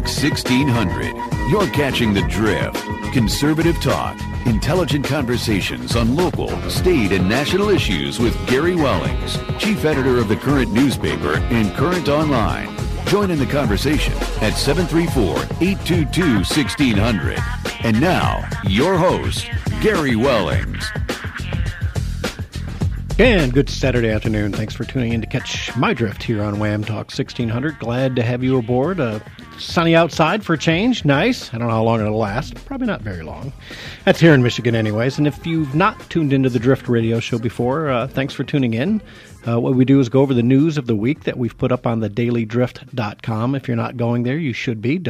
Talk 1600. You're catching the drift. Conservative talk, intelligent conversations on local, state, and national issues with Gary Wellings, chief editor of the Current newspaper and Current Online. Join in the conversation at 734-822-1600. And now, your host, Gary Wellings. And good Saturday afternoon. Thanks for tuning in to catch my drift here on Wham Talk 1600. Glad to have you aboard. Sunny outside for a change. Nice. I don't know how long it'll last. Probably not very long. That's here in Michigan anyways. And if you've not tuned into the Drift Radio Show before, thanks for tuning in. What we do is go over the news of the week that we've put up on thedailydrift.com. If you're not going there, you should be.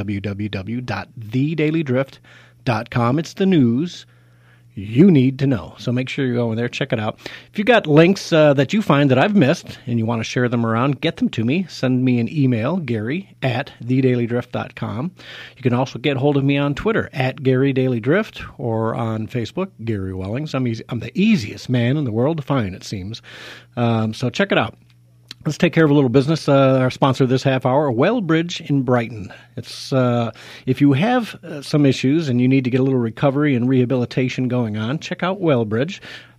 www.thedailydrift.com. It's the news you need to know. So make sure you go in there, check it out. If you got links that you find that I've missed and you want to share them around, get them to me. Send me an email, Gary@thedailydrift.com. You can also get hold of me on Twitter @GaryDailyDrift or on Facebook, Gary Wellings. I'm the easiest man in the world to find, it seems. So check it out. Let's take care of a little business. Our sponsor this half hour, Wellbridge in Brighton. It's if you have some issues and you need to get a little recovery and rehabilitation going on, check out Wellbridge.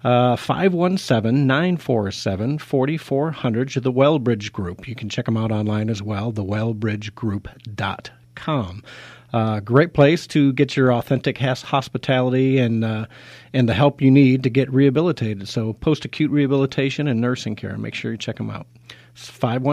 517-947-4400 to the Wellbridge Group. You can check them out online as well, thewellbridgegroup.com. Great place to get your authentic hospitality and the help you need to get rehabilitated. So post-acute rehabilitation and nursing care. Make sure you check them out. It's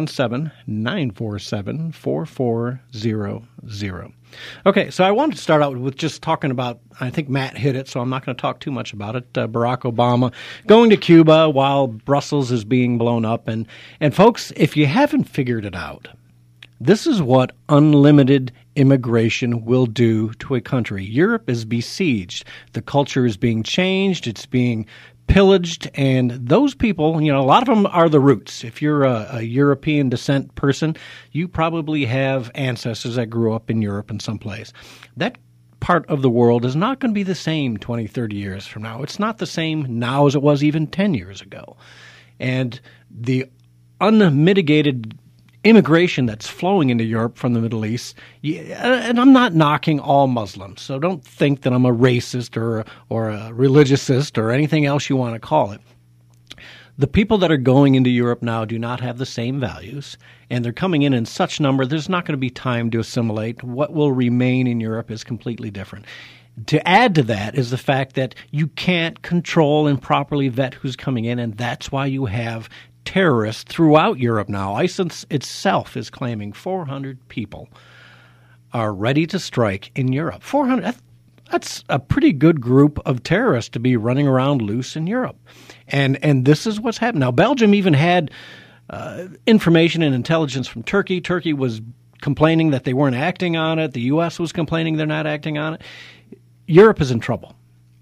517-947-4400. Okay, so I wanted to start out with just talking about, I think Matt hit it, so I'm not going to talk too much about it, Barack Obama going to Cuba while Brussels is being blown up. And folks, if you haven't figured it out, this is what unlimited immigration will do to a country. Europe is besieged. The culture is being changed. It's being pillaged. And those people, a lot of them are the roots. If you're a European descent person, you probably have ancestors that grew up in Europe in some place. That part of the world is not going to be the same 20, 30 years from now. It's not the same now as it was even 10 years ago. And the unmitigated immigration that's flowing into Europe from the Middle East, and I'm not knocking all Muslims, so don't think that I'm a racist or a religiousist or anything else you want to call it. The people that are going into Europe now do not have the same values, and they're coming in such number, there's not going to be time to assimilate. What will remain in Europe is completely different. To add to that is the fact that you can't control and properly vet who's coming in, and that's why you have terrorists throughout Europe now. ISIS itself is claiming 400 people are ready to strike in Europe. 400, that's a pretty good group of terrorists to be running around loose in Europe. And this is what's happened. Now, Belgium even had information and intelligence from Turkey. Turkey was complaining that they weren't acting on it. The U.S. was complaining they're not acting on it. Europe is in trouble.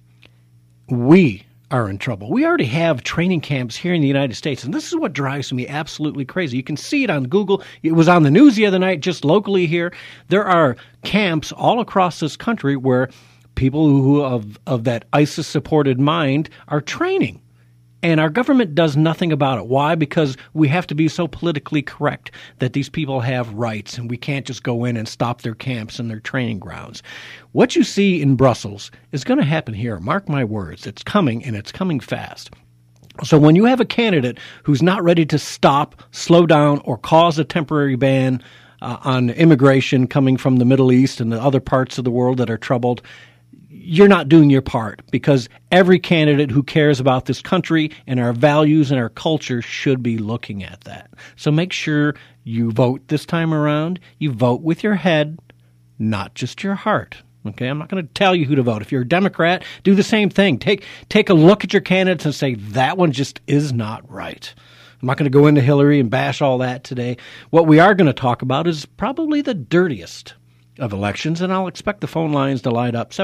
We are in trouble. We already have training camps here in the United States, and this is what drives me absolutely crazy. You can see it on Google. It was on the news the other night, just locally here. There are camps all across this country where people who of that ISIS-supported mind are training. And our government does nothing about it. Why? Because we have to be so politically correct that these people have rights and we can't just go in and stop their camps and their training grounds. What you see in Brussels is going to happen here. Mark my words. It's coming, and it's coming fast. So when you have a candidate who's not ready to stop, slow down, or cause a temporary ban on immigration coming from the Middle East and the other parts of the world that are troubled, you're not doing your part, because every candidate who cares about this country and our values and our culture should be looking at that. So make sure you vote this time around. You vote with your head, not just your heart. Okay, I'm not going to tell you who to vote. If you're a Democrat, do the same thing. Take a look at your candidates and say, that one just is not right. I'm not going to go into Hillary and bash all that today. What we are going to talk about is probably the dirtiest of elections, and I'll expect the phone lines to light up,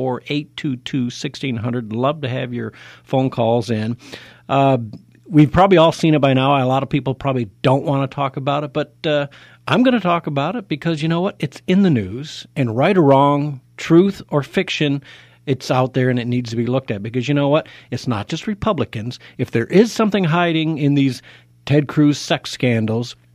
734-822-1600. Love to have your phone calls in. We've probably all seen it by now. A lot of people probably don't want to talk about it, but I'm going to talk about it because, you know what? It's in the news, and right or wrong, truth or fiction, it's out there and it needs to be looked at, because you know what? It's not just Republicans. If there is something hiding in these Ted Cruz sex scandals,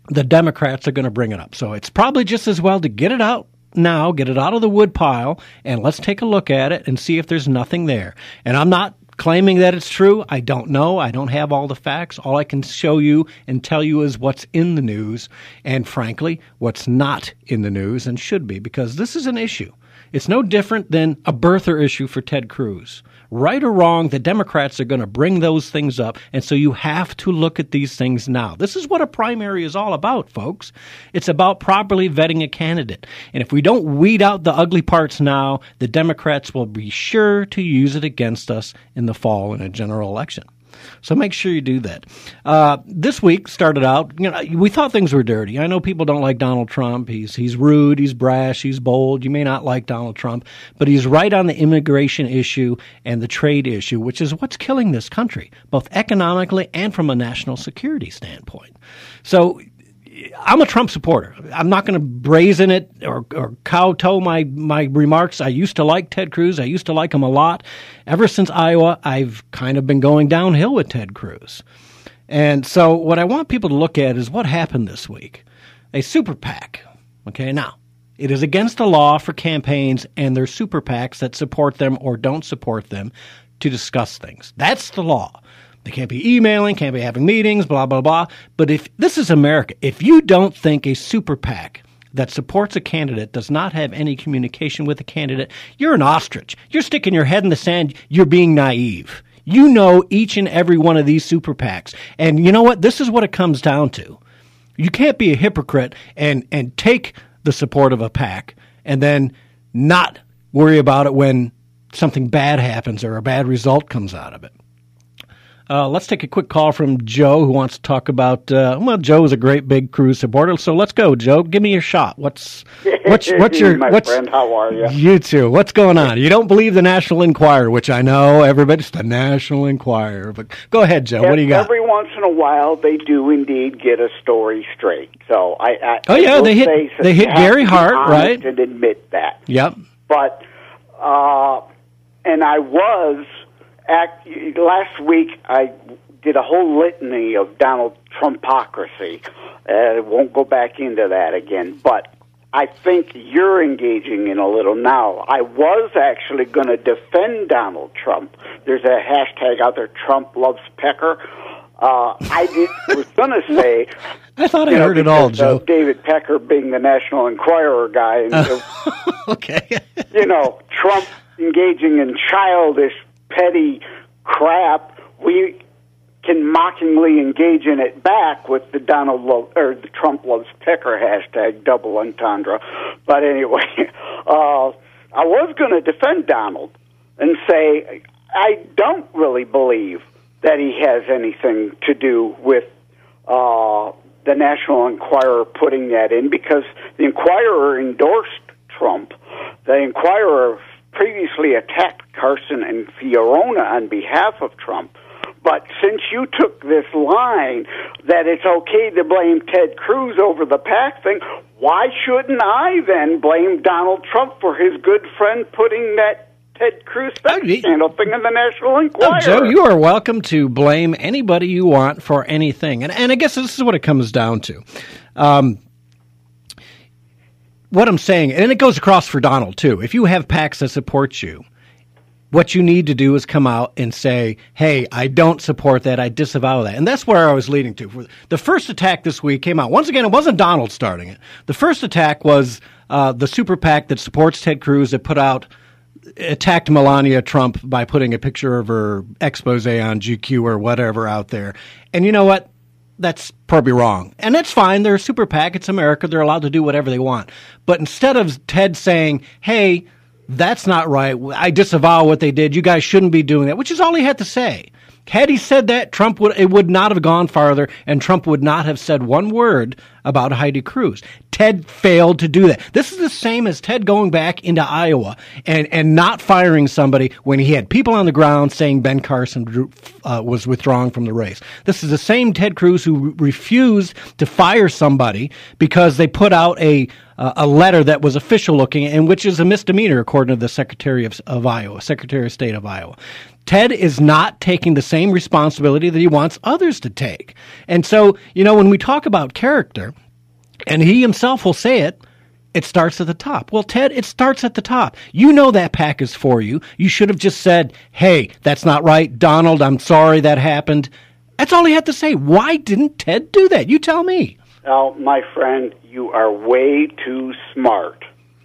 the Democrats are going to bring it up. So it's probably just as well to get it out now, get it out of the wood pile, and let's take a look at it and see if there's nothing there. And I'm not claiming that it's true. I don't know. I don't have all the facts. All I can show you and tell you is what's in the news and, frankly, what's not in the news and should be, because this is an issue. It's no different than a birther issue for Ted Cruz. Right or wrong, the Democrats are going to bring those things up, and so you have to look at these things now. This is what a primary is all about, folks. It's about properly vetting a candidate. And if we don't weed out the ugly parts now, the Democrats will be sure to use it against us in the fall in a general election. So make sure you do that. This week started out, we thought things were dirty. I know people don't like Donald Trump. He's rude, he's brash, he's bold. You may not like Donald Trump, but he's right on the immigration issue and the trade issue, which is what's killing this country, both economically and from a national security standpoint. So I'm a Trump supporter. I'm not going to brazen it or kowtow my remarks. I used to like Ted Cruz. I used to like him a lot. Ever since Iowa, I've kind of been going downhill with Ted Cruz. And so what I want people to look at is what happened this week. A super PAC. Okay, now, it is against the law for campaigns and their super PACs that support them or don't support them to discuss things. That's the law. They can't be emailing, can't be having meetings, blah, blah, blah. But if this is America, if you don't think a super PAC that supports a candidate does not have any communication with the candidate, you're an ostrich. You're sticking your head in the sand. You're being naive. You know each and every one of these super PACs. And you know what? This is what it comes down to. You can't be a hypocrite and take the support of a PAC and then not worry about it when something bad happens or a bad result comes out of it. Let's take a quick call from Joe, who wants to talk about. Joe is a great big Cruz supporter, so let's go, Joe. Give me your shot. What's your friend? How are you? You too. What's going on? You don't believe the National Enquirer, which I know everybody's the National Enquirer, but go ahead, Joe. What do you got? Every once in a while, they do indeed get a story straight. So they hit Gary Hart, right? And admit that. Yep. But and I was. Last week, I did a whole litany of Donald Trumpocracy. I won't go back into that again, but I think you're engaging in a little now. I was actually going to defend Donald Trump. There's a hashtag out there, Trump loves Pecker. Was going to say... I thought I heard it all, Joe. David Pecker being the National Enquirer guy. And, okay. Trump engaging in childish petty crap, we can mockingly engage in it back with the the Trump loves Pecker hashtag, double entendre. But anyway, I was going to defend Donald and say I don't really believe that he has anything to do with the National Enquirer putting that in, because the Enquirer endorsed Trump. The Enquirer previously attacked Carson and Fiorina on behalf of Trump. But since you took this line that it's okay to blame Ted Cruz over the PAC thing, why shouldn't I then blame Donald Trump for his good friend putting that Ted Cruz scandal thing in the National Enquirer? Joe, you are welcome to blame anybody you want for anything. And I guess this is what it comes down to. What I'm saying, and it goes across for Donald, too. If you have PACs that support you, what you need to do is come out and say, hey, I don't support that, I disavow that. And that's where I was leading to. The first attack this week came out. Once again, it wasn't Donald starting it. The first attack was the super PAC that supports Ted Cruz that attacked Melania Trump by putting a picture of her expose on GQ or whatever out there. And you know what? That's probably wrong. And that's fine. They're a super PAC. It's America. They're allowed to do whatever they want. But instead of Ted saying, hey, that's not right, I disavow what they did, you guys shouldn't be doing that, which is all he had to say. Had he said that, it would not have gone farther, and Trump would not have said one word about Heidi Cruz. Ted failed to do that. This is the same as Ted going back into Iowa and not firing somebody when he had people on the ground saying Ben Carson was withdrawing from the race. This is the same Ted Cruz who refused to fire somebody because they put out a letter that was official looking, and which is a misdemeanor according to the Secretary of State of Iowa. Ted is not taking the same responsibility that he wants others to take. And so, when we talk about character, And he himself will say it. It starts at the top. Well, Ted, it starts at the top. You know that PAC is for you. You should have just said, hey, that's not right. Donald, I'm sorry that happened. That's all he had to say. Why didn't Ted do that? You tell me. Well, my friend, you are way too smart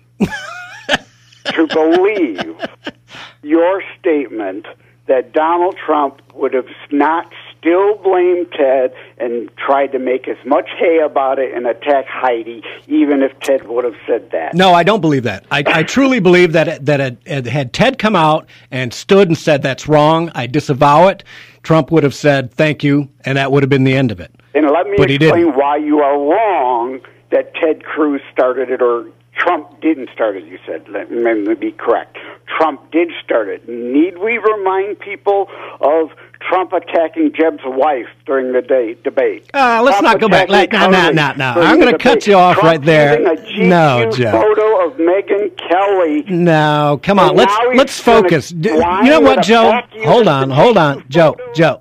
to believe your statement that Donald Trump would have not still blamed Ted and tried to make as much hay about it and attack Heidi, even if Ted would have said that. No, I don't believe that. I truly believe that had Ted come out and stood and said that's wrong, I disavow it, Trump would have said thank you, and that would have been the end of it. And let me explain why you are wrong that Ted Cruz started it, or Trump didn't start it, you said. Let me be correct. Trump did start it. Need we remind people of Trump attacking Jeb's wife during the debate? Let's not go back. No. I'm going to cut you off right there. No, Joe. Photo of Megyn Kelly. No, come on. Let's focus. You know what, Joe? Hold on. Joe.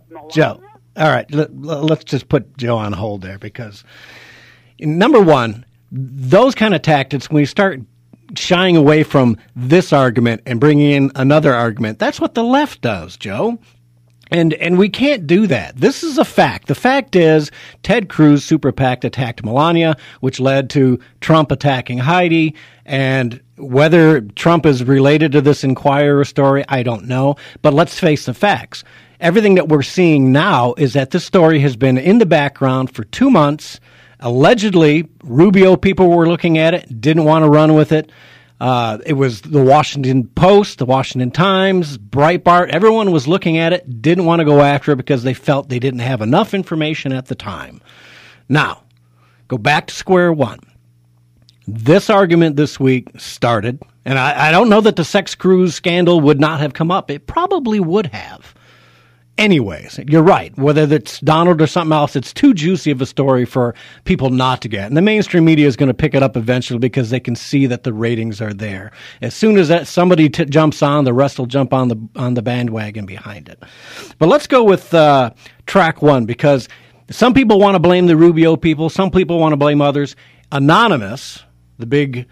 All right, let's just put Joe on hold there because, number one, those kind of tactics, when you start shying away from this argument and bringing in another argument, that's what the left does, Joe. And we can't do that. This is a fact. The fact is Ted Cruz super PAC attacked Melania, which led to Trump attacking Heidi. And whether Trump is related to this Inquirer story, I don't know. But let's face the facts. Everything that we're seeing now is that this story has been in the background for 2 months. Allegedly, Rubio people were looking at it, didn't want to run with it. It was the Washington Post, the Washington Times, Breitbart. Everyone was looking at it, didn't want to go after it because they felt they didn't have enough information at the time. Now, go back to square one. This argument this week started, and I don't know that the sex cruise scandal would not have come up. It probably would have. Anyways, you're right. Whether it's Donald or something else, it's too juicy of a story for people not to get. And the mainstream media is going to pick it up eventually because they can see that the ratings are there. As soon as somebody jumps on, the rest will jump on the bandwagon behind it. But let's go with track one because some people want to blame the Rubio people. Some people want to blame others. Anonymous, the big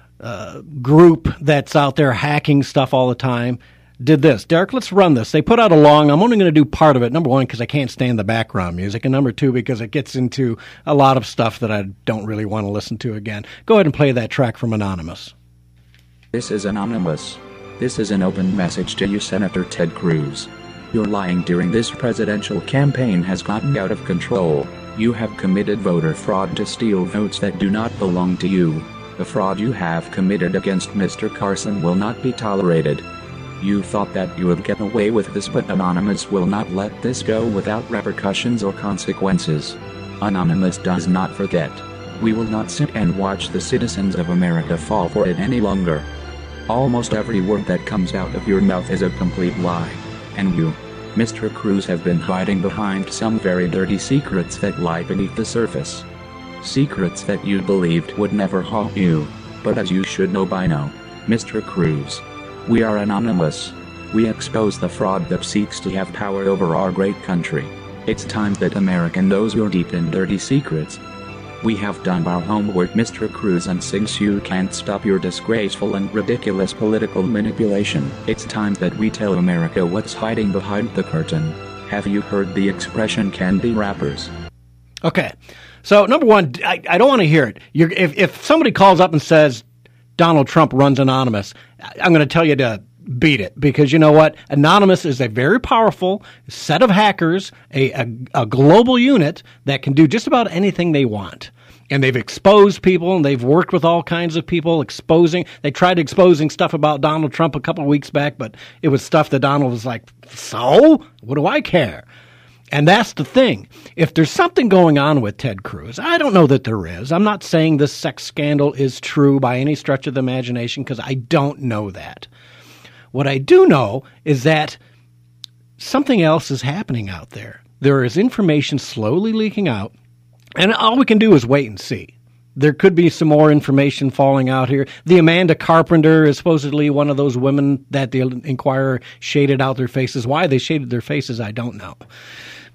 group that's out there hacking stuff all the time, did this. Derek, let's run this. They put out I'm only going to do part of it, number one, because I can't stand the background music, and number two, because it gets into a lot of stuff that I don't really want to listen to again. Go ahead and play that track from Anonymous. This is Anonymous. This is an open message to you, Senator Ted Cruz. Your lying during this presidential campaign has gotten out of control. You have committed voter fraud to steal votes that do not belong to you. The fraud you have committed against Mr. Carson will not be tolerated. You thought that you would get away with this, but Anonymous will not let this go without repercussions or consequences. Anonymous does not forget. We will not sit and watch the citizens of America fall for it any longer. Almost every word that comes out of your mouth is a complete lie. And you, Mr. Cruz, have been hiding behind some very dirty secrets that lie beneath the surface. Secrets that you believed would never haunt you. But as you should know by now, Mr. Cruz, we are Anonymous. We expose the fraud that seeks to have power over our great country. It's time that America knows your deep and dirty secrets. We have done our homework, Mr. Cruz, and since you can't stop your disgraceful and ridiculous political manipulation, it's time that we tell America what's hiding behind the curtain. Have you heard the expression candy wrappers? Okay, so number one, I don't want to hear it. If somebody calls up and says Donald Trump runs Anonymous, I'm going to tell you to beat it, because you know what? Anonymous is a very powerful set of hackers, a global unit that can do just about anything they want. And they've exposed people, and they've worked with all kinds of people They tried exposing stuff about Donald Trump a couple of weeks back, but it was stuff that Donald was like, so? What do I care? And that's the thing. If there's something going on with Ted Cruz, I don't know that there is. I'm not saying this sex scandal is true by any stretch of the imagination, because I don't know that. What I do know is that something else is happening out there. There is information slowly leaking out, and all we can do is wait and see. There could be some more information falling out here. The Amanda Carpenter is supposedly one of those women that the Inquirer shaded out their faces. Why they shaded their faces, I don't know.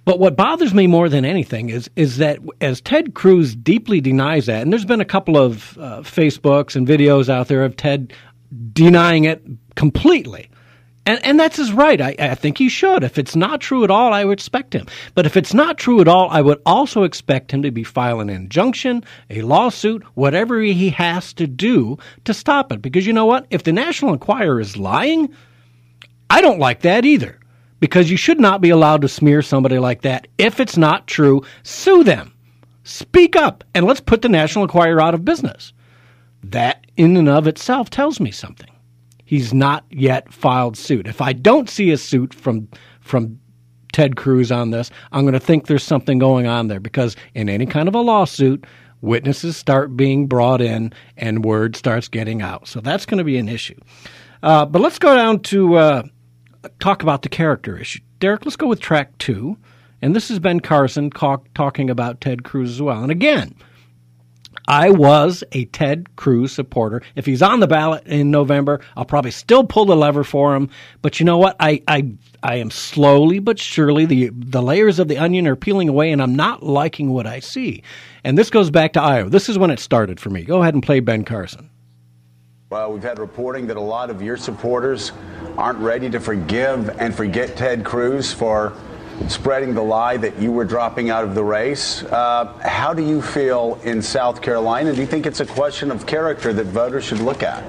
But what bothers me more than anything is that as Ted Cruz deeply denies that, and there's been a couple of Facebooks and videos out there of Ted denying it completely. And that's his right. I think he should. If it's not true at all, I would expect him. But if it's not true at all, I would also expect him to be filing an injunction, a lawsuit, whatever he has to do to stop it. Because you know what? If the National Enquirer is lying, I don't like that either. Because you should not be allowed to smear somebody like that. If it's not true, sue them. Speak up, and let's put the National Enquirer out of business. That in and of itself tells me something. He's not yet filed suit. If I don't see a suit from Ted Cruz on this, I'm going to think there's something going on there, because in any kind of a lawsuit, witnesses start being brought in and word starts getting out. So that's going to be an issue. But let's go down to talk about the character issue. Derek, let's go with track 2. And this is Ben Carson talking about Ted Cruz as well. And again, I was a Ted Cruz supporter. If he's on the ballot in November, I'll probably still pull the lever for him. But you know what? I am slowly but surely, the layers of the onion are peeling away, and I'm not liking what I see. And this goes back to Iowa. This is when it started for me. Go ahead and play Ben Carson. Well, we've had reporting that a lot of your supporters aren't ready to forgive and forget Ted Cruz for spreading the lie that you were dropping out of the race. How do you feel in South Carolina? Do you think it's a question of character that voters should look at?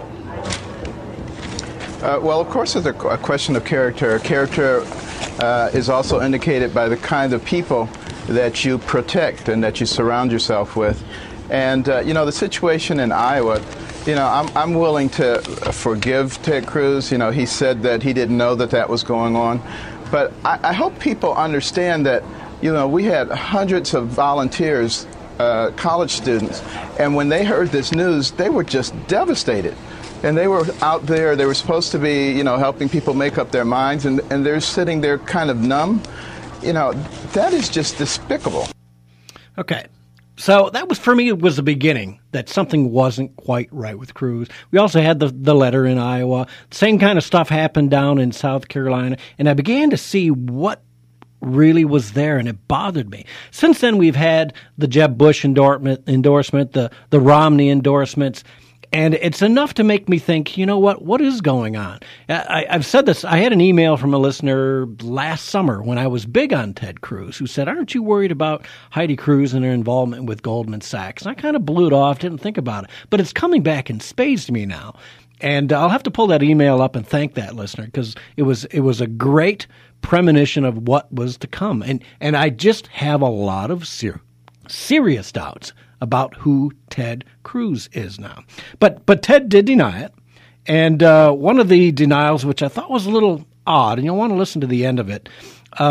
Well, of course it's a question of character. Character is also indicated by the kind of people that you protect and that you surround yourself with. And, the situation in Iowa, I'm willing to forgive Ted Cruz. He said that he didn't know that was going on. But I hope people understand that, we had hundreds of volunteers, college students, and when they heard this news, they were just devastated. And they were out there, they were supposed to be, helping people make up their minds, and they're sitting there kind of numb. That is just despicable. Okay. So that was, for me, it was the beginning that something wasn't quite right with Cruz. We also had the letter in Iowa. Same kind of stuff happened down in South Carolina. And I began to see what really was there, and it bothered me. Since then, we've had the Jeb Bush endorsement, the Romney endorsements. And it's enough to make me think, what is going on? I've said this. I had an email from a listener last summer when I was big on Ted Cruz who said, aren't you worried about Heidi Cruz and her involvement with Goldman Sachs? And I kind of blew it off, didn't think about it. But it's coming back in spades to me now. And I'll have to pull that email up and thank that listener, because it was a great premonition of what was to come. And I just have a lot of serious doubts about who Ted Cruz is now. But Ted did deny it. And one of the denials, which I thought was a little odd, and you'll want to listen to the end of it,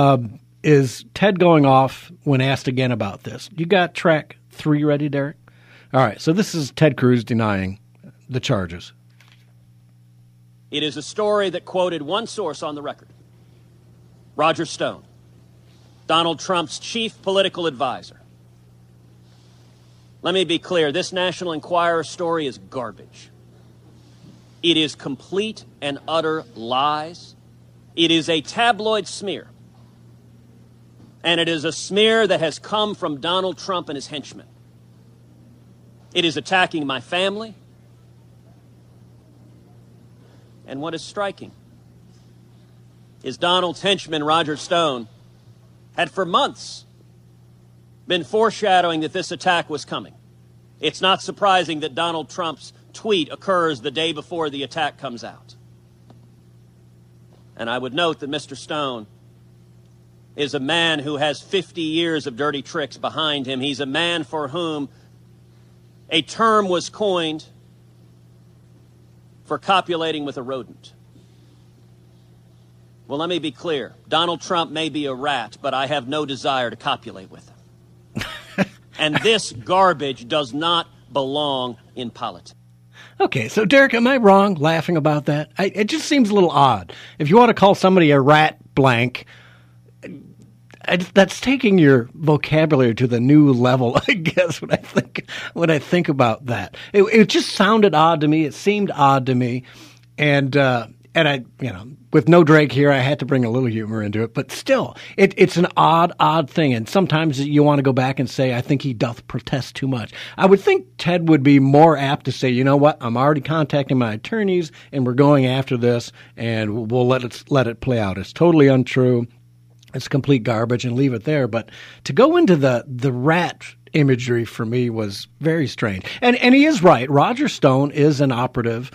is Ted going off when asked again about this. You got track 3 ready, Derek? All right, so this is Ted Cruz denying the charges. It is a story that quoted one source on the record, Roger Stone, Donald Trump's chief political advisor. Let me be clear, this National Enquirer story is garbage. It is complete and utter lies. It is a tabloid smear. And it is a smear that has come from Donald Trump and his henchmen. It is attacking my family. And what is striking is Donald's henchman, Roger Stone, had for months been foreshadowing that this attack was coming. It's not surprising that Donald Trump's tweet occurs the day before the attack comes out. And I would note that Mr. Stone is a man who has 50 years of dirty tricks behind him. He's a man for whom a term was coined for copulating with a rodent. Well, let me be clear. Donald Trump may be a rat, but I have no desire to copulate with him. And this garbage does not belong in politics. Okay, so Derek, am I wrong laughing about that? It just seems a little odd. If you want to call somebody a rat blank, that's taking your vocabulary to the new level, I guess, when I think about that. It just sounded odd to me. It seemed odd to me. And I, with no Drake here, I had to bring a little humor into it. But still, it's an odd thing. And sometimes you want to go back and say, I think he doth protest too much. I would think Ted would be more apt to say, you know what, I'm already contacting my attorneys, and we're going after this, and we'll let it play out. It's totally untrue. It's complete garbage, and leave it there. But to go into the rat imagery for me was very strange. And he is right. Roger Stone is an operative.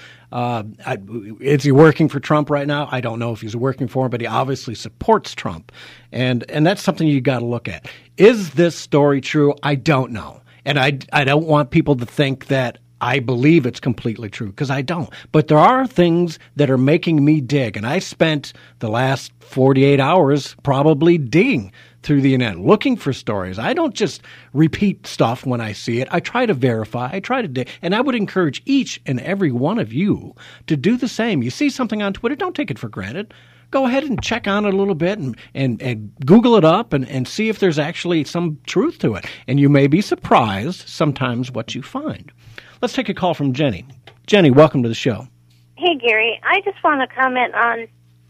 Is he working for Trump right now? I don't know if he's working for him, but he obviously supports Trump. And that's something you got to look at. Is this story true? I don't know. And I don't want people to think that I believe it's completely true, because I don't. But there are things that are making me dig. And I spent the last 48 hours probably digging through the internet, looking for stories. I don't just repeat stuff when I see it. I try to verify. I try to dig. And I would encourage each and every one of you to do the same. You see something on Twitter, don't take it for granted. Go ahead and check on it a little bit and Google it up and see if there's actually some truth to it. And you may be surprised sometimes what you find. Let's take a call from Jenny. Jenny, welcome to the show. Hey, Gary. I just want to comment on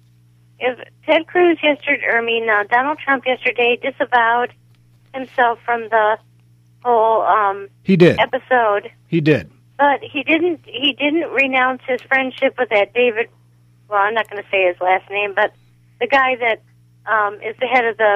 if Ted Cruz Donald Trump yesterday disavowed himself from the whole he did. episode. He did. But he didn't renounce his friendship with that David, well, I'm not going to say his last name, but the guy that is the head of the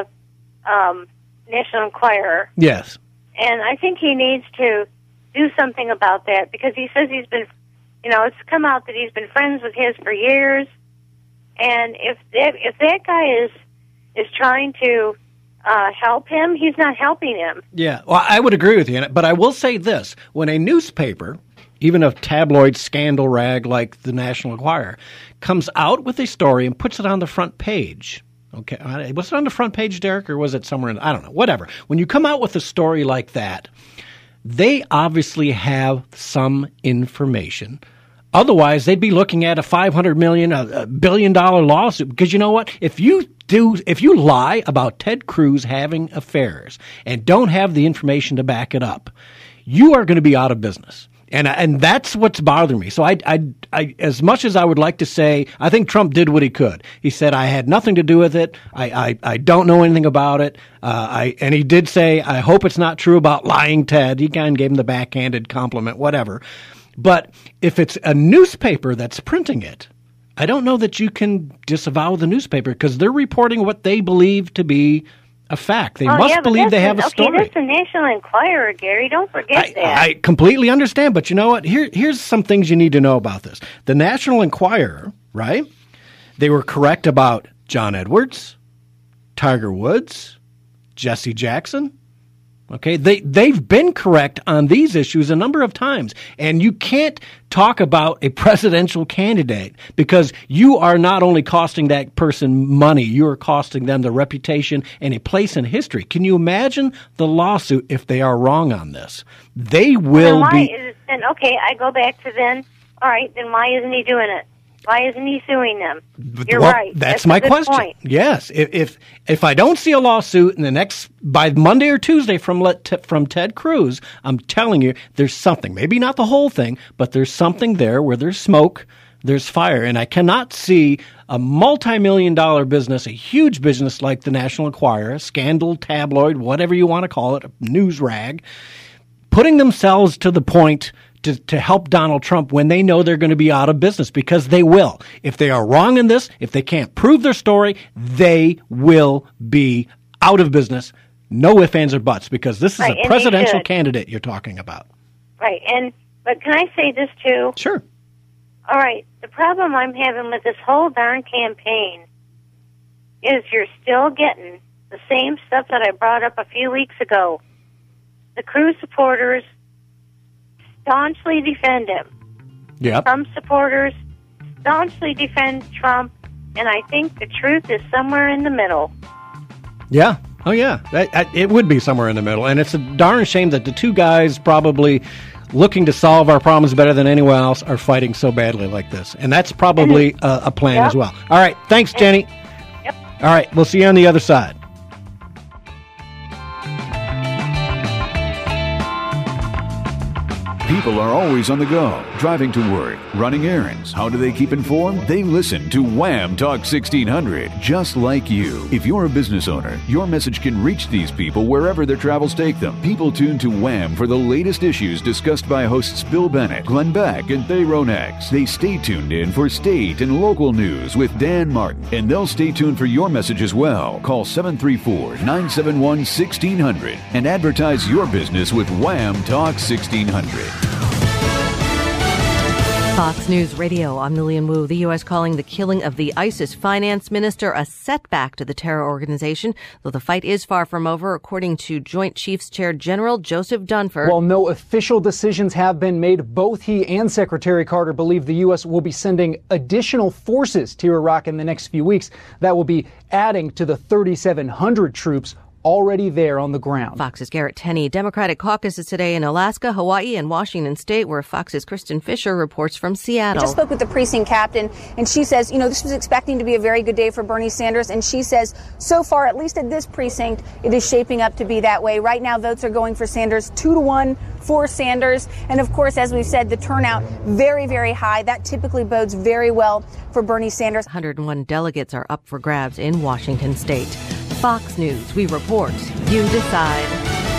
National Enquirer. Yes. And I think he needs to do something about that, because he says he's been, it's come out that he's been friends with his for years. And if that guy is trying to help him, he's not helping him. Yeah, well, I would agree with you. But I will say this. When a newspaper, even a tabloid scandal rag like the National Enquirer, comes out with a story and puts it on the front page, okay, was it on the front page, Derek, or was it somewhere I don't know, whatever. When you come out with a story like that, they obviously have some information. Otherwise, they'd be looking at a $500 million, $1 billion lawsuit. Because you know what? If you lie about Ted Cruz having affairs and don't have the information to back it up, you are going to be out of business. And that's what's bothering me. So I as much as I would like to say, I think Trump did what he could. He said, I had nothing to do with it. I don't know anything about it. And he did say, I hope it's not true about lying Ted. He kind of gave him the backhanded compliment, whatever. But if it's a newspaper that's printing it, I don't know that you can disavow the newspaper, because they're reporting what they believe to be a fact. They must believe they have a story. Okay, that's the National Enquirer, Gary. Don't forget that. I completely understand, but you know what? Here's some things you need to know about this. The National Enquirer, right? They were correct about John Edwards, Tiger Woods, Jesse Jackson. Okay, they've been correct on these issues a number of times, and you can't talk about a presidential candidate because you are not only costing that person money, you are costing them the reputation and a place in history. Can you imagine the lawsuit if they are wrong on this? They will be. Okay, I go back to then. All right, then why isn't he doing it? Why isn't he suing them? You're right. That's my question. Point. Yes. If I don't see a lawsuit by Monday or Tuesday from Ted Cruz, I'm telling you, there's something. Maybe not the whole thing, but there's something there where there's smoke, there's fire. And I cannot see a multi-million-dollar business, a huge business like the National Enquirer, a scandal, tabloid, whatever you want to call it, a news rag, putting themselves to the point to help Donald Trump when they know they're going to be out of business, because they will. If they are wrong in this, if they can't prove their story, they will be out of business. No ifs, ands, or buts, because this is a presidential candidate you're talking about. Right. But can I say this too? Sure. All right. The problem I'm having with this whole darn campaign is you're still getting the same stuff that I brought up a few weeks ago. The Cruz supporters staunchly defend him. Yep. Trump supporters staunchly defend Trump, and I think the truth is somewhere in the middle. Yeah. Oh, yeah. It would be somewhere in the middle, and it's a darn shame that the two guys probably looking to solve our problems better than anyone else are fighting so badly like this, and that's probably a plan as well. All right. Thanks, Jenny. Yep. All right. We'll see you on the other side. People are always on the go. Driving to work, running errands, how do they keep informed? They listen to Wham Talk 1600, just like you. If you're a business owner, your message can reach these people wherever their travels take them. People tune to Wham for the latest issues discussed by hosts Bill Bennett, Glenn Beck, and Thay Ronex. They stay tuned in for state and local news with Dan Martin, and they'll stay tuned for your message as well. Call 734-971-1600 and advertise your business with Wham Talk 1600. Fox News Radio, I'm Lillian Wu. The U.S. calling the killing of the ISIS finance minister a setback to the terror organization, though the fight is far from over, according to Joint Chiefs Chair General Joseph Dunford. While no official decisions have been made, both he and Secretary Carter believe the U.S. will be sending additional forces to Iraq in the next few weeks. That will be adding to the 3,700 troops already there on the ground. Fox's Garrett Tenney. Democratic caucuses today in Alaska, Hawaii, and Washington State, where Fox's Kristen Fisher reports from Seattle. I just spoke with the precinct captain, and she says, this was expecting to be a very good day for Bernie Sanders, and she says, so far, at least at this precinct, it is shaping up to be that way. Right now, votes are going for Sanders 2-1 for Sanders, and of course, as we've said, the turnout very, very high. That typically bodes very well for Bernie Sanders. 101 delegates are up for grabs in Washington State. Fox News, we report, you decide.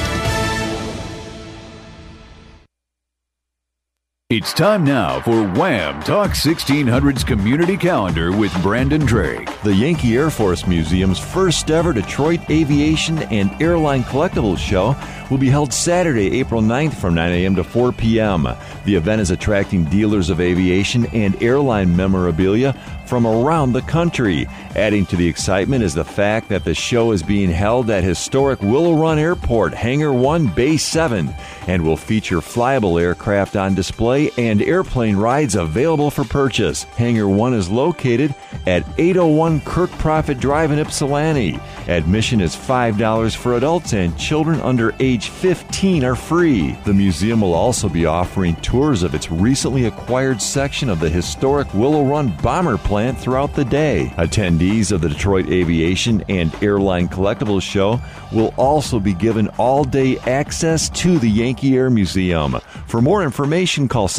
It's time now for Wham Talk 1600's Community Calendar with Brandon Drake. The Yankee Air Force Museum's first ever Detroit Aviation and Airline Collectibles Show will be held Saturday, April 9th from 9 a.m. to 4 p.m. The event is attracting dealers of aviation and airline memorabilia from around the country. Adding to the excitement is the fact that the show is being held at historic Willow Run Airport, Hangar 1, Bay 7, and will feature flyable aircraft on display and airplane rides available for purchase. Hangar 1 is located at 801 Kirk Prophet Drive in Ypsilanti. Admission is $5 for adults, and children under age 15 are free. The museum will also be offering tours of its recently acquired section of the historic Willow Run Bomber Plant throughout the day. Attendees of the Detroit Aviation and Airline Collectibles Show will also be given all-day access to the Yankee Air Museum. For more information, call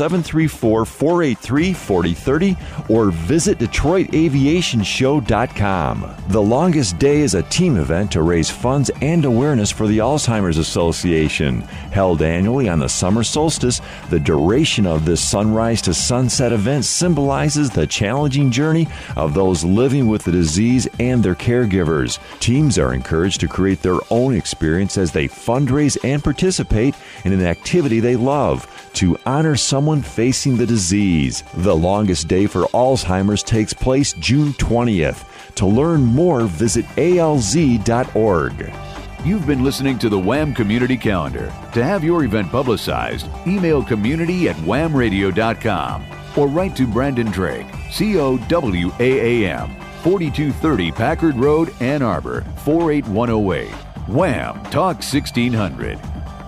734-483-4030 or visit DetroitAviationShow.com. The Longest Day is a team event to raise funds and awareness for the Alzheimer's Association. Held annually on the summer solstice, the duration of this sunrise to sunset event symbolizes the challenging journey of those living with the disease and their caregivers. Teams are encouraged to create their own experience as they fundraise and participate in an activity they love to honor someone facing the disease. The Longest Day for Alzheimer's takes place June 20th. To learn more, visit alz.org. You've been listening to the Wham Community Calendar. To have your event publicized, email community@whamradio.com or write to Brandon Drake, COWAAM, 4230 Packard Road, Ann Arbor, 48108. Wham Talk 1600.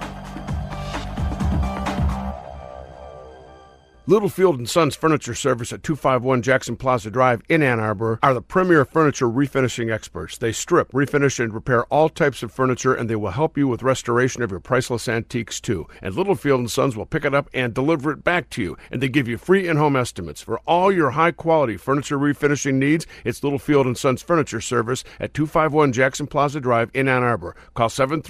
Littlefield & Sons Furniture Service at 251 Jackson Plaza Drive in Ann Arbor are the premier furniture refinishing experts. They strip, refinish, and repair all types of furniture, and they will help you with restoration of your priceless antiques, too. And Littlefield & Sons will pick it up and deliver it back to you, and they give you free in-home estimates. For all your high-quality furniture refinishing needs, it's Littlefield & Sons Furniture Service at 251 Jackson Plaza Drive in Ann Arbor. Call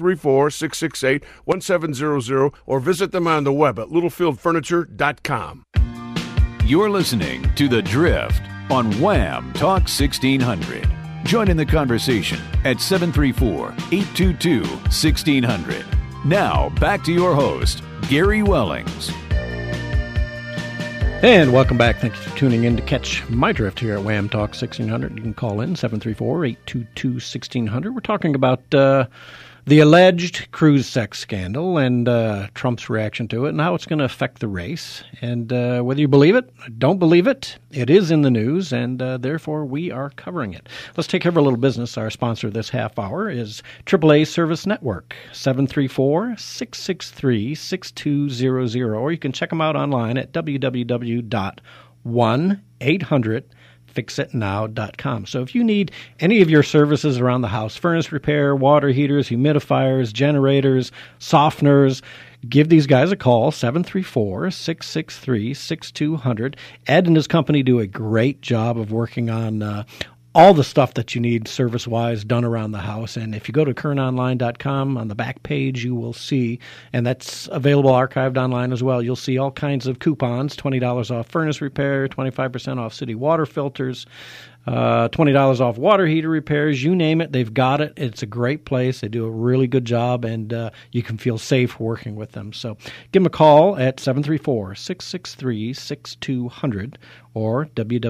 734-668-1700 or visit them on the web at littlefieldfurniture.com. You're listening to The Drift on Wham Talk 1600. Join in the conversation at 734-822-1600. Now, back to your host, Gary Wellings. And welcome back. Thanks for tuning in to catch my drift here at Wham Talk 1600. You can call in 734-822-1600. We're talking about the alleged cruise sex scandal and Trump's reaction to it and how it's going to affect the race. And whether you believe it, don't believe it, it is in the news, and therefore we are covering it. Let's take care of a little business. Our sponsor this half hour is AAA Service Network, 734-663-6200, or you can check them out online at www.1800 fixitnow.com. So if you need any of your services around the house, furnace repair, water heaters, humidifiers, generators, softeners, give these guys a call, 734-663-6200. Ed and his company do a great job of working on all the stuff that you need service-wise done around the house. And if you go to kernonline.com, on the back page you will see, and that's available archived online as well, you'll see all kinds of coupons, $20 off furnace repair, 25% off city water filters, $20 off water heater repairs, you name it, they've got it. It's a great place. They do a really good job, and you can feel safe working with them. So give them a call at 734-663-6200 or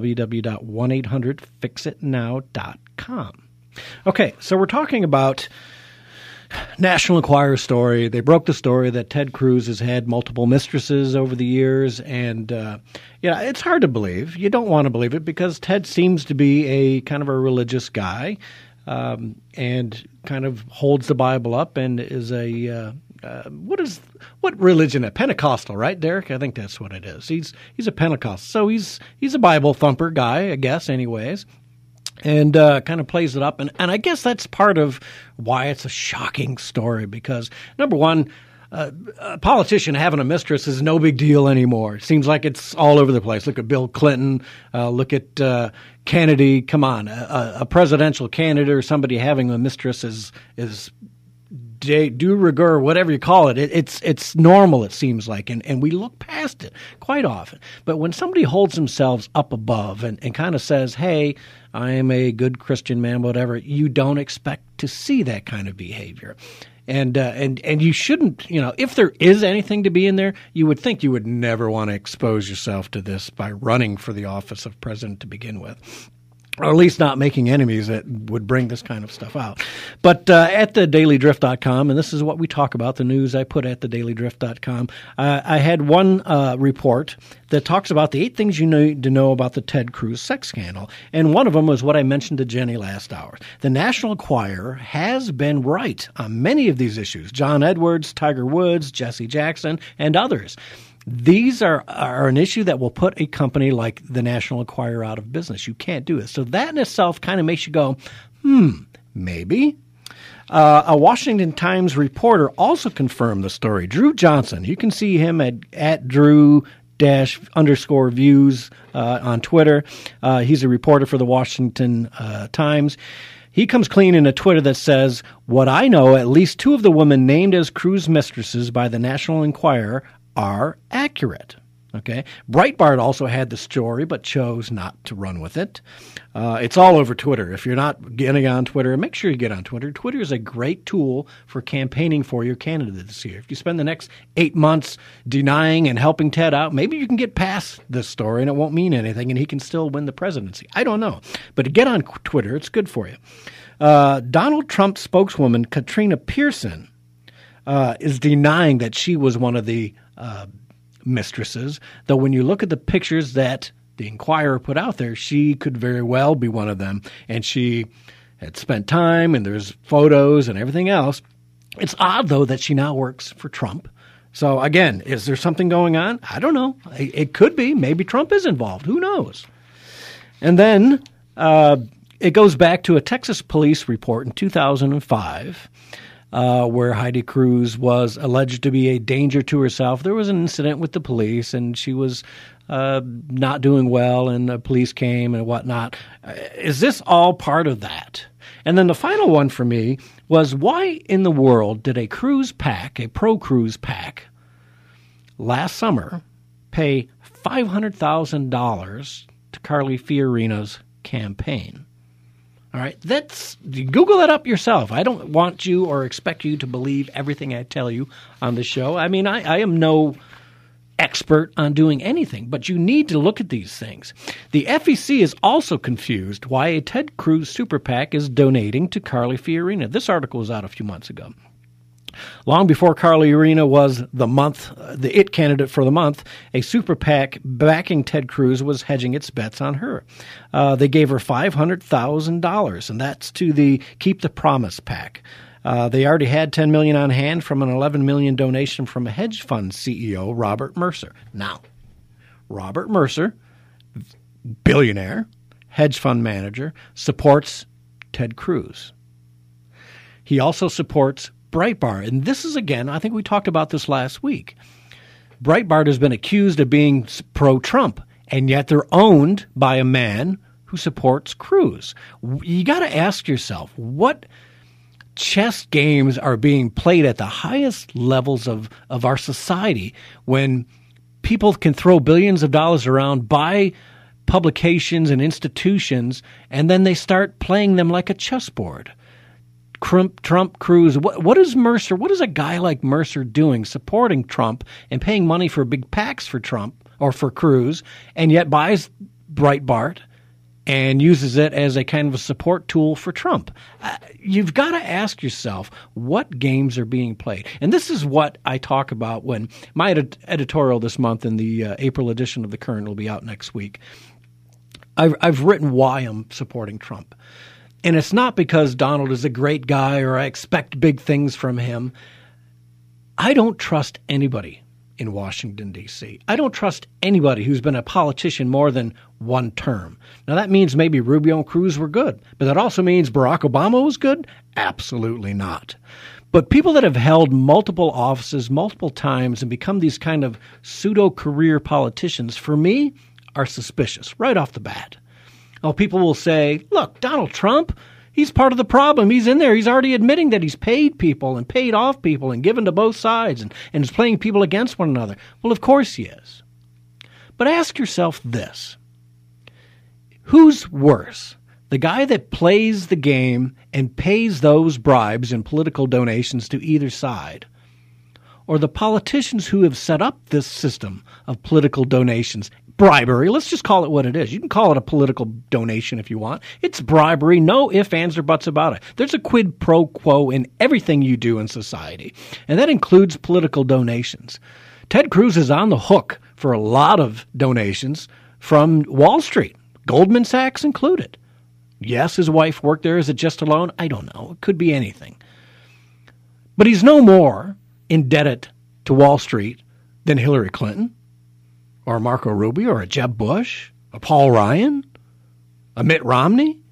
www.1800fixitnow.com. Okay, so we're talking about National Enquirer story. They broke the story that Ted Cruz has had multiple mistresses over the years, and it's hard to believe. You don't want to believe it because Ted seems to be a kind of a religious guy, and kind of holds the Bible up and is a what religion? A Pentecostal, right, Derek? I think that's what it is. He's a Pentecostal, so he's a Bible thumper guy, I guess. Anyways. And kind of plays it up. And I guess that's part of why it's a shocking story because, number one, a politician having a mistress is no big deal anymore. It seems like it's all over the place. Look at Bill Clinton. Look at Kennedy. Come on. A presidential candidate or somebody having a mistress is de rigueur, whatever you call it. It's normal, it seems like, and we look past it quite often. But when somebody holds themselves up above and kind of says, hey, I am a good Christian man, whatever, you don't expect to see that kind of behavior. And you shouldn't, if there is anything to be in there, you would think you would never want to expose yourself to this by running for the office of president to begin with. Or at least not making enemies that would bring this kind of stuff out. But at thedailydrift.com, and this is what we talk about, the news I put at thedailydrift.com, I had one report that talks about the 8 things you need to know about the Ted Cruz sex scandal. And one of them was what I mentioned to Jenny last hour. The National Enquirer has been right on many of these issues. John Edwards, Tiger Woods, Jesse Jackson, and others. These are an issue that will put a company like the National Enquirer out of business. You can't do it. So that in itself kind of makes you go, maybe. A Washington Times reporter also confirmed the story. Drew Johnson. You can see him at Drew_views on Twitter. He's a reporter for the Washington Times. He comes clean in a Twitter that says, what I know, at least 2 of the women named as Cruz mistresses by the National Enquirer are accurate. Okay. Breitbart also had the story, but chose not to run with it. It's all over Twitter. If you're not getting on Twitter, make sure you get on Twitter. Twitter is a great tool for campaigning for your candidate this year. If you spend the next 8 months denying and helping Ted out, maybe you can get past this story and it won't mean anything and he can still win the presidency. I don't know. But get on Twitter. It's good for you. Donald Trump spokeswoman Katrina Pearson is denying that she was one of the mistresses, though when you look at the pictures that the Enquirer put out there, she could very well be one of them, and she had spent time, and there's photos and everything else. It's odd, though, that she now works for Trump. So, again, is there something going on? I don't know. It could be. Maybe Trump is involved. Who knows? And then it goes back to a Texas police report in 2005 where Heidi Cruz was alleged to be a danger to herself. There was an incident with the police, and she was not doing well, and the police came and whatnot. Is this all part of that? And then the final one for me was, why in the world did a Cruz PAC, a pro-Cruz PAC, last summer pay $500,000 to Carly Fiorina's campaign? All right, Google that up yourself. I don't want you or expect you to believe everything I tell you on the show. I mean, I am no expert on doing anything, but you need to look at these things. The FEC is also confused why a Ted Cruz super PAC is donating to Carly Fiorina. This article was out a few months ago. Long before Carly Fiorina was the IT candidate for the month, a super PAC backing Ted Cruz was hedging its bets on her. They gave her $500,000, and that's to the Keep the Promise PAC. They already had $10 million on hand from an $11 million donation from a hedge fund CEO, Robert Mercer. Now, Robert Mercer, billionaire, hedge fund manager, supports Ted Cruz. He also supports Breitbart. And this is, again, I think we talked about this last week. Breitbart has been accused of being pro-Trump, and yet they're owned by a man who supports Cruz. You got to ask yourself, what chess games are being played at the highest levels of our society when people can throw billions of dollars around, buy publications and institutions, and then they start playing them like a chessboard? Trump, Cruz, what is Mercer? What is a guy like Mercer doing, supporting Trump and paying money for big PACs for Trump or for Cruz, and yet buys Breitbart and uses it as a kind of a support tool for Trump? You've got to ask yourself what games are being played. And this is what I talk about when my editorial this month in the April edition of The Current will be out next week. I've written why I'm supporting Trump. And it's not because Donald is a great guy or I expect big things from him. I don't trust anybody in Washington, D.C. I don't trust anybody who's been a politician more than one term. Now, that means maybe Rubio and Cruz were good, but that also means Barack Obama was good? Absolutely not. But people that have held multiple offices multiple times and become these kind of pseudo-career politicians, for me, are suspicious right off the bat. Oh, people will say, look, Donald Trump, he's part of the problem. He's in there. He's already admitting that he's paid people and paid off people and given to both sides and is playing people against one another. Well, of course he is. But ask yourself this. Who's worse? The guy that plays the game and pays those bribes and political donations to either side, or the politicians who have set up this system of political donations? Bribery. Let's just call it what it is. You can call it a political donation if you want. It's bribery. No ifs, ands, or buts about it. There's a quid pro quo in everything you do in society, and that includes political donations. Ted Cruz is on the hook for a lot of donations from Wall Street, Goldman Sachs included. Yes, his wife worked there. Is it just a loan? I don't know. It could be anything. But he's no more indebted to Wall Street than Hillary Clinton, or Marco Rubio, or a Jeb Bush, a Paul Ryan, a Mitt Romney.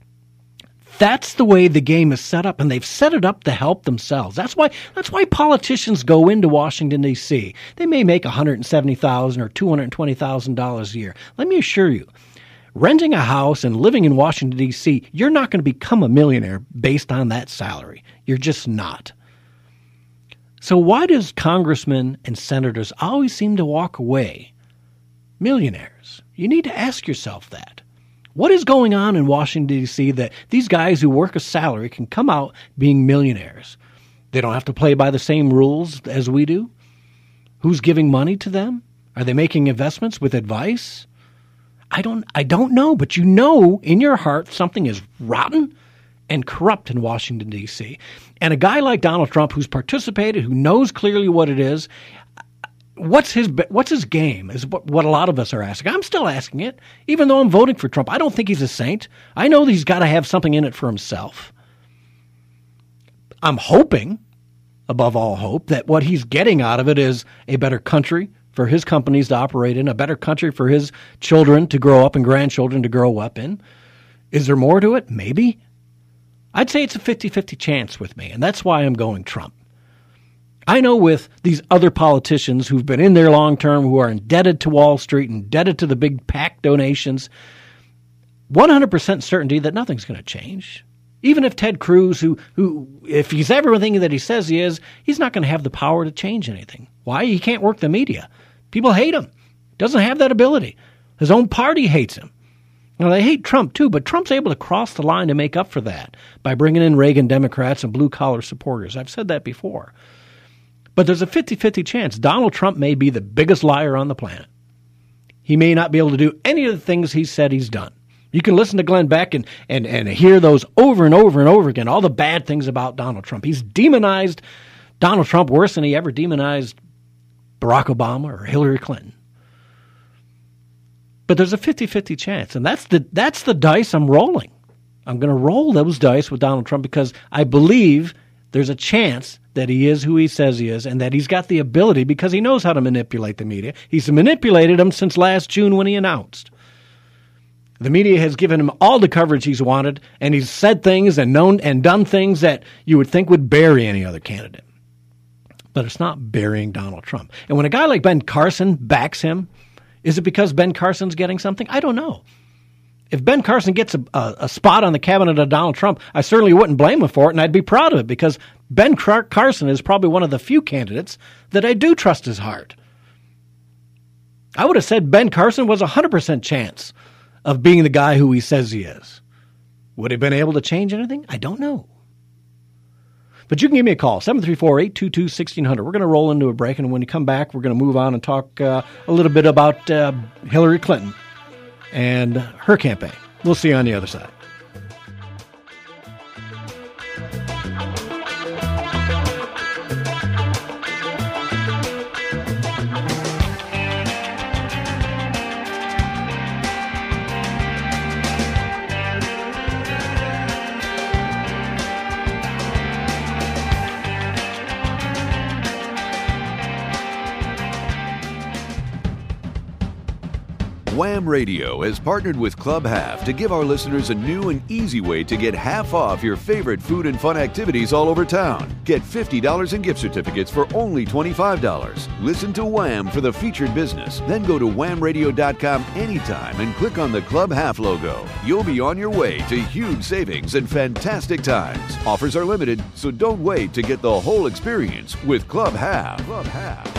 That's the way the game is set up, and they've set it up to help themselves. That's why politicians go into Washington, D.C. They may make $170,000 or $220,000 a year. Let me assure you, renting a house and living in Washington, D.C., you're not going to become a millionaire based on that salary. You're just not. So why does congressmen and senators always seem to walk away millionaires? You need to ask yourself that. What is going on in Washington, D.C. that these guys who work a salary can come out being millionaires? They don't have to play by the same rules as we do? Who's giving money to them? Are they making investments with advice? I don't know, but you know in your heart something is rotten and corrupt in Washington, D.C. And a guy like Donald Trump who's participated, who knows clearly what it is, what's his game is what a lot of us are asking. I'm still asking it, even though I'm voting for Trump. I don't think he's a saint. I know that he's got to have something in it for himself. I'm hoping, above all hope, that what he's getting out of it is a better country for his companies to operate in, a better country for his children to grow up and grandchildren to grow up in. Is there more to it? Maybe. I'd say it's a 50-50 chance with me, and that's why I'm going Trump. I know with these other politicians who've been in there long term, who are indebted to Wall Street, indebted to the big PAC donations, 100% certainty that nothing's going to change. Even if Ted Cruz, who if he's everything that he says he is, he's not going to have the power to change anything. Why? He can't work the media. People hate him. Doesn't have that ability. His own party hates him. Now, they hate Trump, too, but Trump's able to cross the line to make up for that by bringing in Reagan Democrats and blue-collar supporters. I've said that before. But there's a 50-50 chance Donald Trump may be the biggest liar on the planet. He may not be able to do any of the things he said he's done. You can listen to Glenn Beck and hear those over and over and over again, all the bad things about Donald Trump. He's demonized Donald Trump worse than he ever demonized Barack Obama or Hillary Clinton. But there's a 50-50 chance, and that's the dice I'm rolling. I'm going to roll those dice with Donald Trump because I believe there's a chance that he is who he says he is and that he's got the ability because he knows how to manipulate the media. He's manipulated them since last June when he announced The media has given him all the coverage he's wanted, and he's said things and known and done things that you would think would bury any other candidate. But it's not burying Donald Trump. And when a guy like Ben Carson backs him, is it because Ben Carson's getting something? I don't know. If Ben Carson gets a spot on the cabinet of Donald Trump, I certainly wouldn't blame him for it, and I'd be proud of it, because Ben Carson is probably one of the few candidates that I do trust his heart. I would have said Ben Carson was a 100% chance of being the guy who he says he is. Would he have been able to change anything? I don't know. But you can give me a call, 734-822-1600. We're going to roll into a break, and when you come back, we're going to move on and talk a little bit about Hillary Clinton and her campaign. We'll see you on the other side. Wham Radio has partnered with Club Half to give our listeners a new and easy way to get half off your favorite food and fun activities all over town. Get $50 in gift certificates for only $25. Listen to Wham for the featured business. Then go to whamradio.com anytime and click on the Club Half logo. You'll be on your way to huge savings and fantastic times. Offers are limited, so don't wait to get the whole experience with Club Half. Club Half.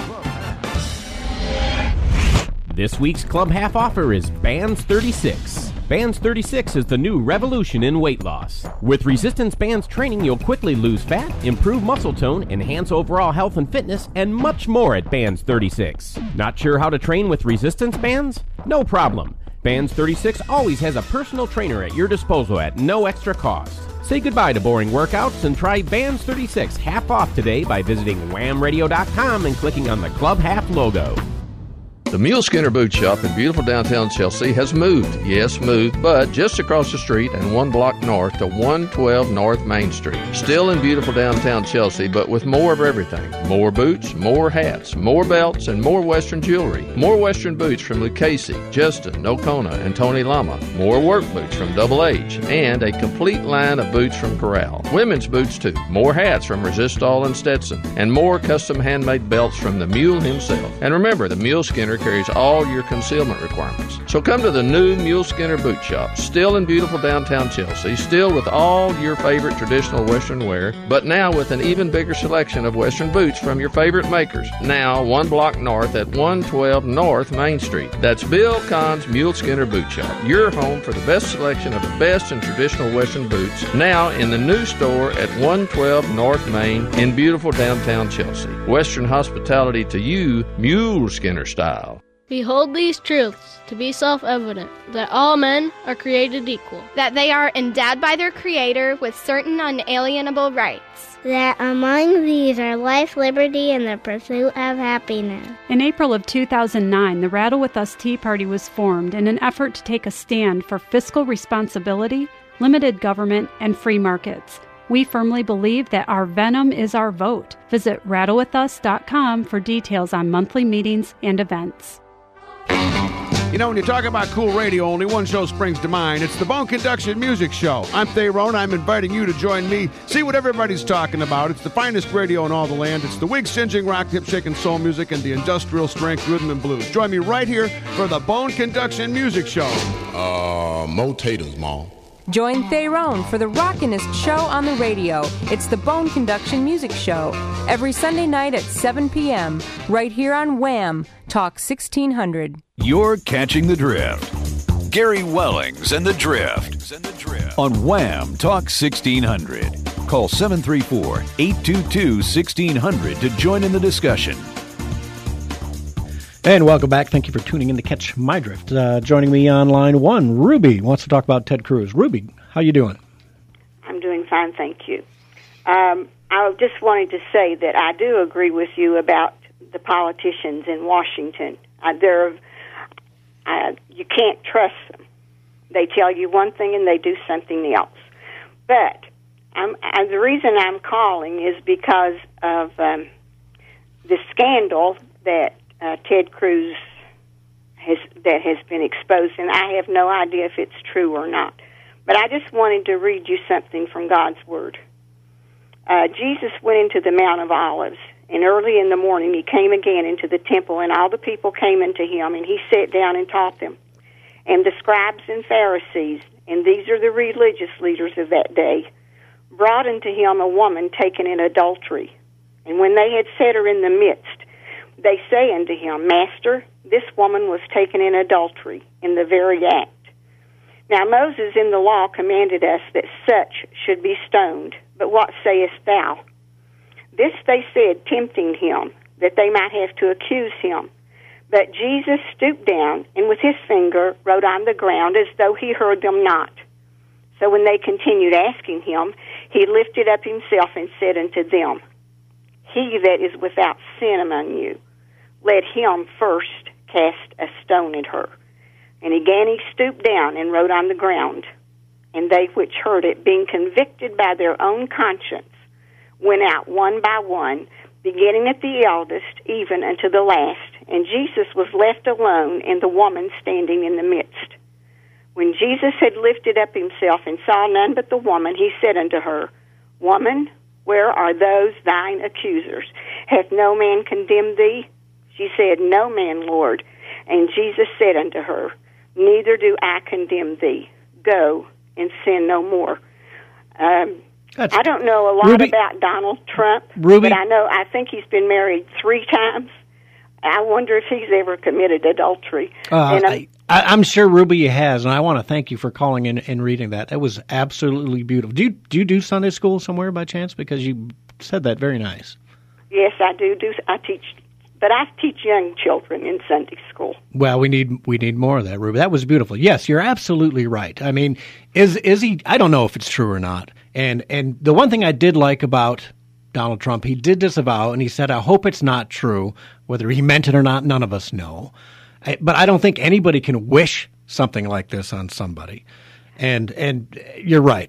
This week's Club Half offer is Bands 36. Bands 36 is the new revolution in weight loss. With resistance bands training, you'll quickly lose fat, improve muscle tone, enhance overall health and fitness, and much more at Bands 36. Not sure how to train with resistance bands? No problem. Bands 36 always has a personal trainer at your disposal at no extra cost. Say goodbye to boring workouts and try Bands 36 half off today by visiting whamradio.com and clicking on the Club Half logo. The Mule Skinner Boot Shop in beautiful downtown Chelsea has moved. Yes, moved, but just across the street and 1 block north to 112 North Main Street. Still in beautiful downtown Chelsea, but with more of everything. More boots, more hats, more belts, and more Western jewelry. More Western boots from Lucchese, Justin, Nocona, and Tony Lama. More work boots from Double H, and a complete line of boots from Corral. Women's boots, too. More hats from Resistol and Stetson, and more custom handmade belts from the Mule himself. And remember, the Mule Skinner carries all your concealment requirements. So come to the new Mule Skinner Boot Shop, still in beautiful downtown Chelsea, still with all your favorite traditional Western wear, but now with an even bigger selection of Western boots from your favorite makers. Now 1 block north at 112 North Main Street. That's Bill Kahn's Mule Skinner Boot Shop, your home for the best selection of the best in traditional Western boots, now in the new store at 112 North Main in beautiful downtown Chelsea. Western hospitality to you, Mule Skinner style. We hold these truths to be self-evident, that all men are created equal, that they are endowed by their Creator with certain unalienable rights, that among these are life, liberty, and the pursuit of happiness. In April of 2009, the Rattle With Us Tea Party was formed in an effort to take a stand for fiscal responsibility, limited government, and free markets. We firmly believe that our venom is our vote. Visit rattlewithus.com for details on monthly meetings and events. You know, when you talk about cool radio, only one show springs to mind. It's the Bone Conduction Music Show. I'm Thayrone. I'm inviting you to join me, see what everybody's talking about. It's the finest radio in all the land. It's the wig-singeing, rock, hip-shaking soul music and the industrial strength rhythm and blues. Join me right here for the Bone Conduction Music Show. More taters, Mom. Join Thayrone for the rockinest show on the radio. It's the Bone Conduction Music Show. Every Sunday night at 7 p.m. right here on Wham! Talk 1600. You're catching the drift. Gary Wellings and the Drift. On Wham! Talk 1600. Call 734-822-1600 to join in the discussion. And welcome back. Thank you for tuning in to Catch My Drift. Joining me on line one, Ruby wants to talk about Ted Cruz. Ruby, how you doing? I'm doing fine, thank you. I just wanted to say that I do agree with you about the politicians in Washington. You can't trust them. They tell you one thing and they do something else. But the reason I'm calling is because of the scandal that Ted Cruz has been exposed, and I have no idea if it's true or not. But I just wanted to read you something from God's Word. Jesus went into the Mount of Olives, and early in the morning he came again into the temple, and all the people came unto him, and he sat down and taught them. And the scribes and Pharisees, and these are the religious leaders of that day, brought unto him a woman taken in adultery. And when they had set her in the midst, they say unto him, Master, this woman was taken in adultery, in the very act. Now Moses in the law commanded us that such should be stoned. But what sayest thou? This they said, tempting him, that they might have to accuse him. But Jesus stooped down, and with his finger wrote on the ground, as though he heard them not. So when they continued asking him, he lifted up himself and said unto them, He that is without sin among you, let him first cast a stone at her. And again he stooped down and wrote on the ground. And they which heard it, being convicted by their own conscience, went out one by one, beginning at the eldest, even unto the last. And Jesus was left alone, and the woman standing in the midst. When Jesus had lifted up himself and saw none but the woman, he said unto her, Woman, where are those thine accusers? Hath no man condemned thee? She said, No man, Lord. And Jesus said unto her, Neither do I condemn thee. Go and sin no more. I don't know a lot about Donald Trump, but I think he's been married 3 times. I wonder if he's ever committed adultery. I'm sure Ruby has, and I want to thank you for calling in and reading that. That was absolutely beautiful. Do you do Sunday school somewhere by chance? Because you said that very nice. Yes, I do. I teach, but I teach young children in Sunday school. Well, we need more of that, Ruby. That was beautiful. Yes, you're absolutely right. I mean, is he? I don't know if it's true or not. And the one thing I did like about Donald Trump, he did disavow, and he said, I hope it's not true. Whether he meant it or not, none of us know. But I don't think anybody can wish something like this on somebody. And you're right.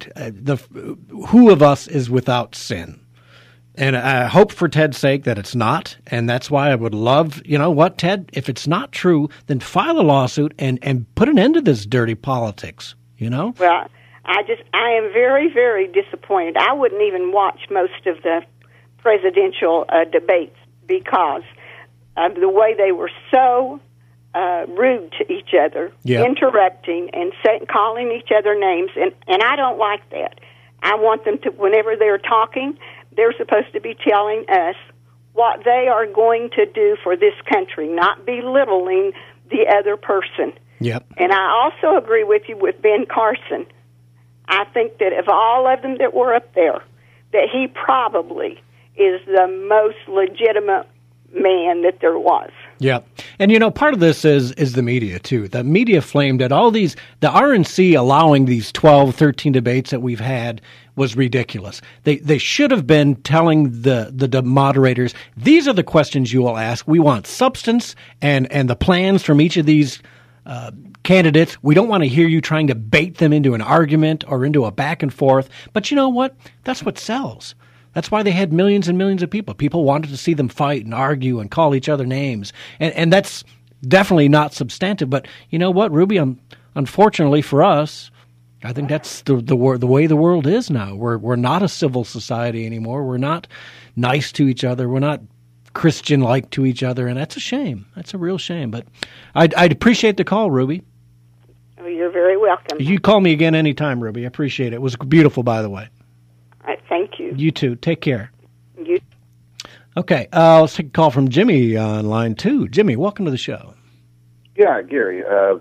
Who of us is without sin? And I hope for Ted's sake that it's not. And that's why I would love, you know what, Ted, if it's not true, then file a lawsuit and put an end to this dirty politics, you know? Well, I am very, very disappointed. I wouldn't even watch most of the presidential debates because of the way they were so rude to each other, interrupting and calling each other names, and I don't like that. I want them to, whenever they're talking, they're supposed to be telling us what they are going to do for this country, not belittling the other person. Yep. And I also agree with you with Ben Carson. I think that of all of them that were up there, that he probably is the most legitimate man that there was. Yeah. And, you know, part of this is the media, too. The media flamed at all these, the RNC allowing these 12, 13 debates that we've had was ridiculous. They should have been telling the moderators, these are the questions you will ask. We want substance and the plans from each of these candidates. We don't want to hear you trying to bait them into an argument or into a back and forth. But you know what? That's what sells. That's why they had millions and millions of people. People wanted to see them fight and argue and call each other names. And that's definitely not substantive. But you know what, Ruby? Unfortunately for us, I think that's the way the world is now. We're not a civil society anymore. We're not nice to each other. We're not Christian-like to each other. And that's a shame. That's a real shame. But I'd appreciate the call, Ruby. Oh, you're very welcome. You call me again anytime, Ruby. I appreciate it. It was beautiful, by the way. Thank you. You too. Take care. You. Okay. Let's take a call from Jimmy on line 2. Jimmy, welcome to the show. Yeah, Gary.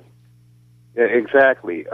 Exactly.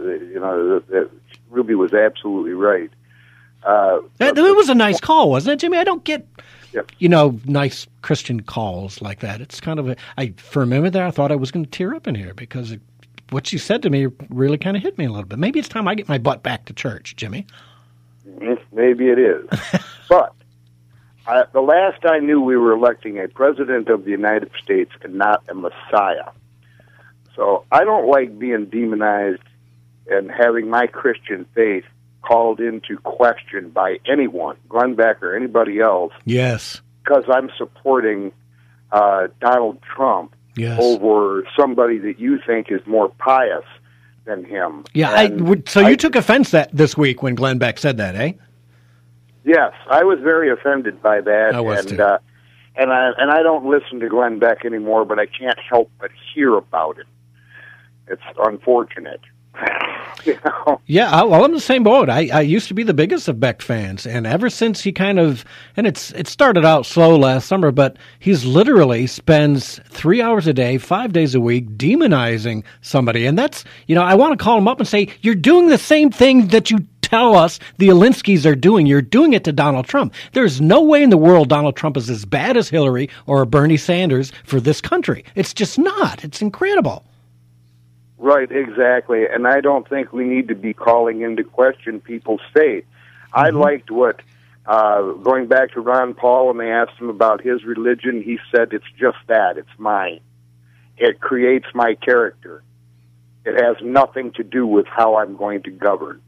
Ruby was absolutely right. It was a nice call, wasn't it, Jimmy? I don't get, nice Christian calls like that. It's kind of for a minute there, I thought I was going to tear up in here because what she said to me really kind of hit me a little bit. Maybe it's time I get my butt back to church, Jimmy. Maybe it is. But the last I knew, we were electing a president of the United States and not a messiah. So I don't like being demonized and having my Christian faith called into question by anyone, Glenn Beck or anybody else. Yes. Because I'm supporting Donald Trump. over somebody that you think is more pious than him. Yeah, you took offense this week when Glenn Beck said that, eh? Yes, I was very offended by that. I was too. And I don't listen to Glenn Beck anymore, but I can't help but hear about it. It's unfortunate. You know? Yeah, well, I'm the same boat. I used to be the biggest of Beck fans, and ever since he it started out slow last summer, but he's literally spends 3 hours a day, 5 days a week, demonizing somebody. And that's, I want to call him up and say, you're doing the same thing that you tell us the Alinsky's are doing. You're doing it to Donald Trump. There's no way in the world Donald Trump is as bad as Hillary or Bernie Sanders for this country. It's just not. It's incredible. Right, exactly. And I don't think we need to be calling into question people's faith. I liked what, going back to Ron Paul, when they asked him about his religion, he said, it's just that. It's mine. It creates my character. It has nothing to do with how I'm going to govern.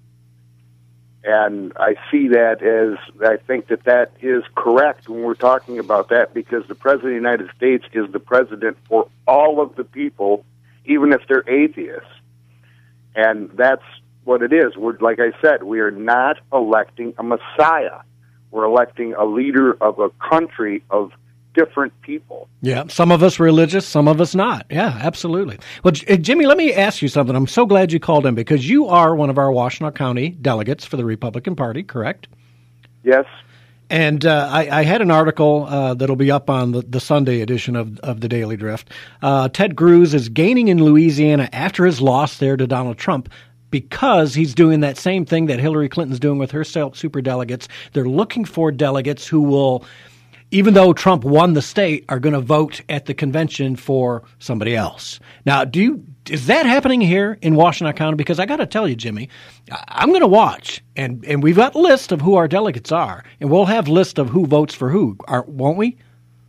And I see that I think that is correct when we're talking about that, because the President of the United States is the president for all of the people, even if they're atheists. And that's what it is. Like I said, we are not electing a Messiah. We're electing a leader of a country of different people. Yeah, some of us religious, some of us not. Yeah, absolutely. Well, Jimmy, let me ask you something. I'm so glad you called in, because you are one of our Washtenaw County delegates for the Republican Party, correct? Yes. And I had an article that'll be up on the Sunday edition of the Daily Drift. Ted Cruz is gaining in Louisiana after his loss there to Donald Trump, because he's doing that same thing that Hillary Clinton's doing with her superdelegates. They're looking for delegates who will, even though Trump won the state, are going to vote at the convention for somebody else. Now, is that happening here in Washtenaw County? Because I got to tell you, Jimmy, I'm going to watch, and we've got a list of who our delegates are, and we'll have a list of who votes for who, won't we?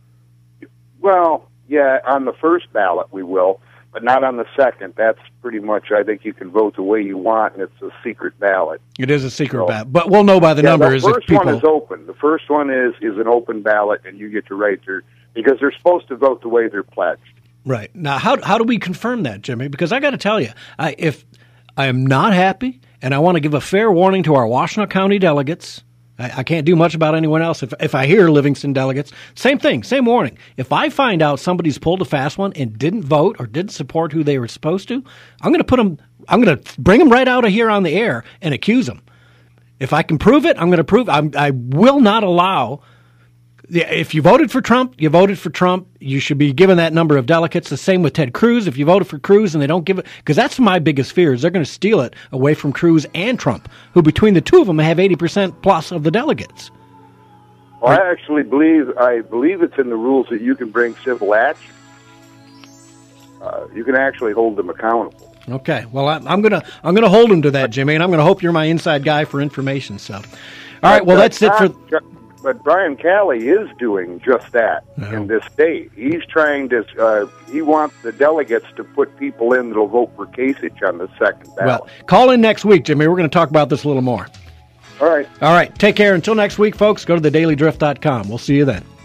Well, yeah, on the first ballot we will, but not on the second. That's pretty much, I think you can vote the way you want, and it's a secret ballot. It is a secret ballot, but we'll know by the numbers. The first one is open. The first one is an open ballot, and you get to write because they're supposed to vote the way they're pledged. Right. Now, how do we confirm that, Jimmy? Because I got to tell you, if I am not happy, and I want to give a fair warning to our Washtenaw County delegates, I can't do much about anyone else. If I hear Livingston delegates, same thing, same warning. If I find out somebody's pulled a fast one and didn't vote or didn't support who they were supposed to, I'm going to bring them right out of here on the air and accuse them. If I can prove it, I'm going to prove it. I will not allow. If you voted for Trump, you voted for Trump. You should be given that number of delegates. The same with Ted Cruz. If you voted for Cruz and they don't give it, because that's my biggest fear, is they're going to steal it away from Cruz and Trump, who between the two of them have 80% plus of the delegates. Well, I actually believe it's in the rules that you can bring civil action. You can actually hold them accountable. Okay. Well, I'm gonna hold them to that, Jimmy, and I'm gonna hope you're my inside guy for information. So, all right. Well, that's it for. But Brian Calley is doing just that in this state. He's trying to, he wants the delegates to put people in that will vote for Kasich on the second ballot. Well, call in next week, Jimmy. We're going to talk about this a little more. All right. All right. Take care. Until next week, folks, go to thedailydrift.com. We'll see you then.